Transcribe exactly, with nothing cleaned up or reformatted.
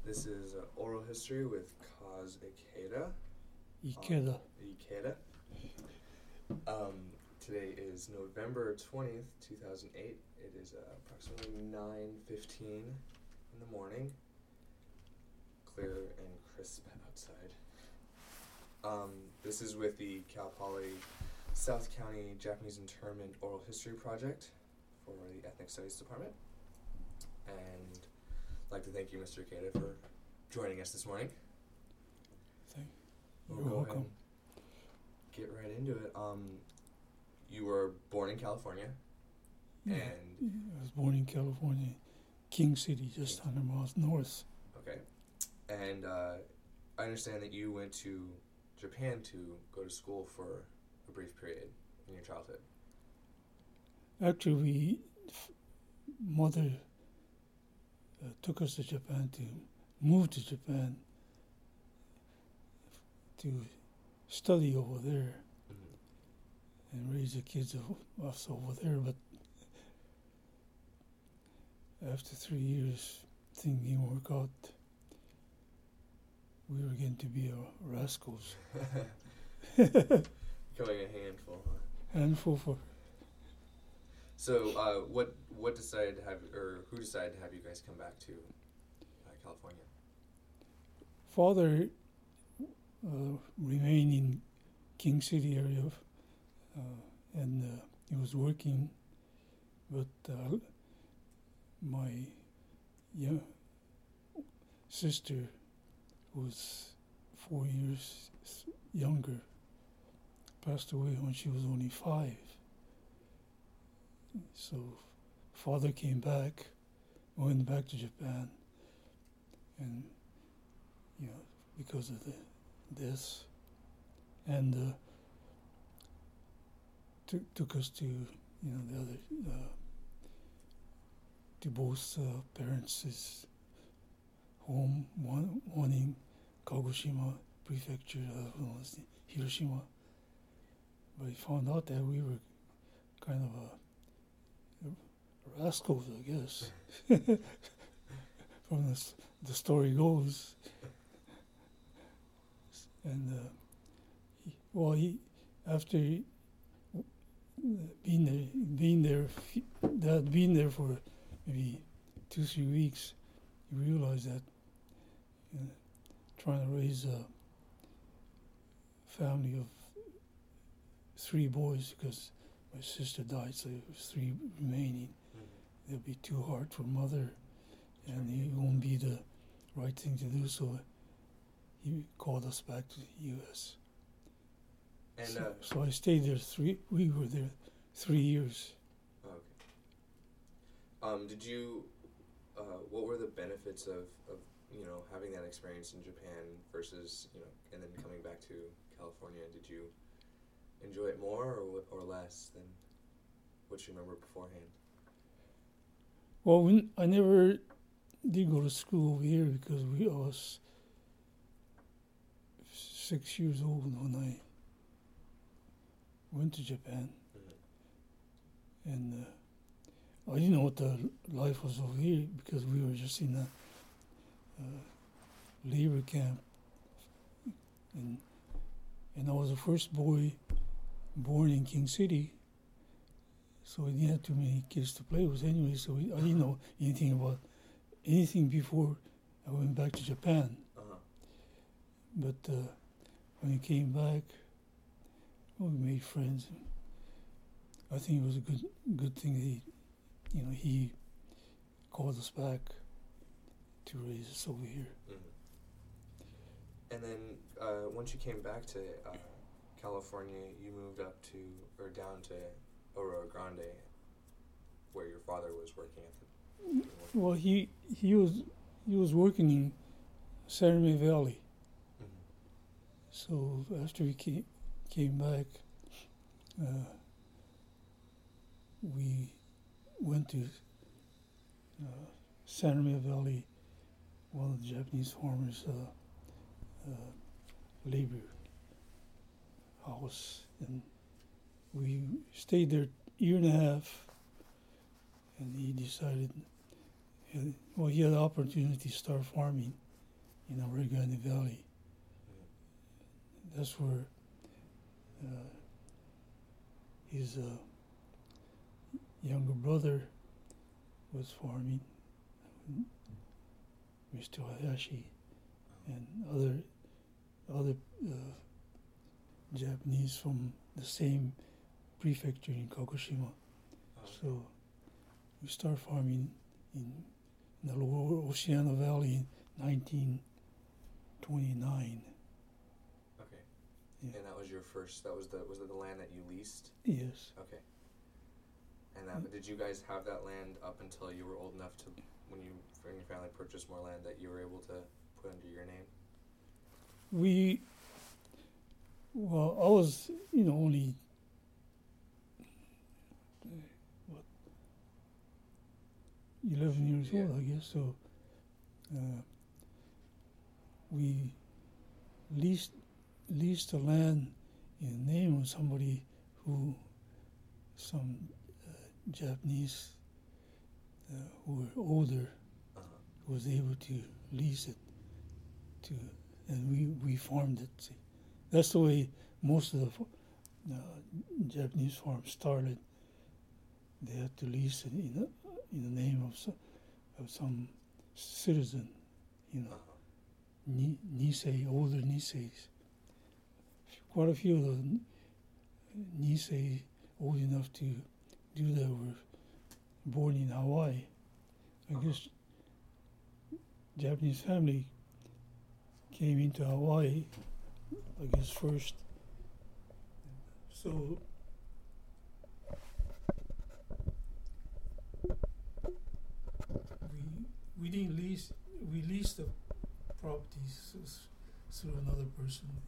This is uh, Oral History with Kaz Ikeda. Ikeda. Um, Ikeda. Um, today is November twentieth, two thousand eight. It is uh, approximately nine fifteen in the morning. Clear and crisp outside. Um, this is with the Cal Poly South County Japanese Internment Oral History Project for the Ethnic Studies Department. And I'd like to thank you, Mister Ikeda, for joining us this morning. Thank We'll You're go welcome. ahead and get right into it. Um, you were born in California, Yeah, and I was born in California, King City, just one hundred miles north. okay, and uh, I understand that you went to Japan to go to school for a brief period in your childhood. Actually, we, f- mother uh, took us to Japan to move to Japan to study over there Mm-hmm. and raise the kids of us over there. But after three years, things didn't work out. We were getting to be uh, rascals. Becoming a handful, huh? Handful for So, uh, what what decided to have, or who decided to have you guys come back to uh, California? father uh, remained in King City area, uh, and uh, he was working, but uh, my young sister, who was four years s- younger, passed away when she was only five. So father came back, went back to Japan, and you know, because of the, this, and uh, took took us to, you know, the other uh, to both uh, parents' home, one one in Kagoshima Prefecture, uh, well, it's Hiroshima. But he found out that we were kind of a rascals, I guess. From the, s- the story goes. And, uh, he, well, he, after he, uh, being there, being there, f- that being there for maybe two, three weeks, he realized that you know, trying to raise a family of three boys, because my sister died, so there was three remaining. Mm-hmm. It'll be too hard for mother, and it won't be the right thing to do. So he called us back to the U S And so, uh, so I stayed there three. We were there three years. okay. Um, did you? Uh, what were the benefits of, of you know having that experience in Japan versus you know and then coming back to California? Did you enjoy it more or or less than what you remember beforehand? Well, when I never did go to school over here because we I was six years old when I went to Japan, Mm-hmm. and uh, I didn't know what the life was over here because we were just in a uh, labor camp, and and I was the first boy born in King City, so we didn't have too many kids to play with anyway. So we, I didn't know anything about anything before I went back to Japan. Uh-huh. But uh, when I came back, well, we made friends. I think it was a good good thing that he, you know, he called us back to raise us over here. Mm-hmm. And then uh, once you came back to uh, California, you moved up to or down to Aurora Grande, where your father was working at the. Well, he he was he was working in San Reme Valley. Mm-hmm. So after we came came back, uh, we went to uh, San Reme Valley, one of the Japanese farmers' uh, uh, labor house, and we stayed there a year and a half. And he decided, well, he had the opportunity to start farming in the Rio Grande Valley. Mm. That's where uh, his uh, younger brother was farming, Mister Hayashi, and other other uh, Japanese from the same prefecture in Kagoshima. Oh. So we start farming in, in the lower Oceana Valley in nineteen twenty-nine. Okay. Yeah. And that was your first. That was the was it the land that you leased? Yes. Okay. And that, did you guys have that land up until you were old enough to, when you and your family purchased more land, that you were able to put under your name? We, well, I was, you know, only, uh, what, eleven years Yeah. old, I guess, so uh, we leased, leased the land in the name of somebody who, some uh, Japanese uh, who were older, Uh-huh. was able to lease it to, and we, we farmed it. See. That's the way most of the uh, Japanese farms started. They had to lease it in the, in the name of some, of some citizen, you know, Uh-huh. Ni, Nisei, older Niseis. Quite a few of the Nisei old enough to do that were born in Hawaii. I Uh-huh. guess Japanese family came into Hawaii, I guess first. So we we didn't lease we leased the properties s- through another person,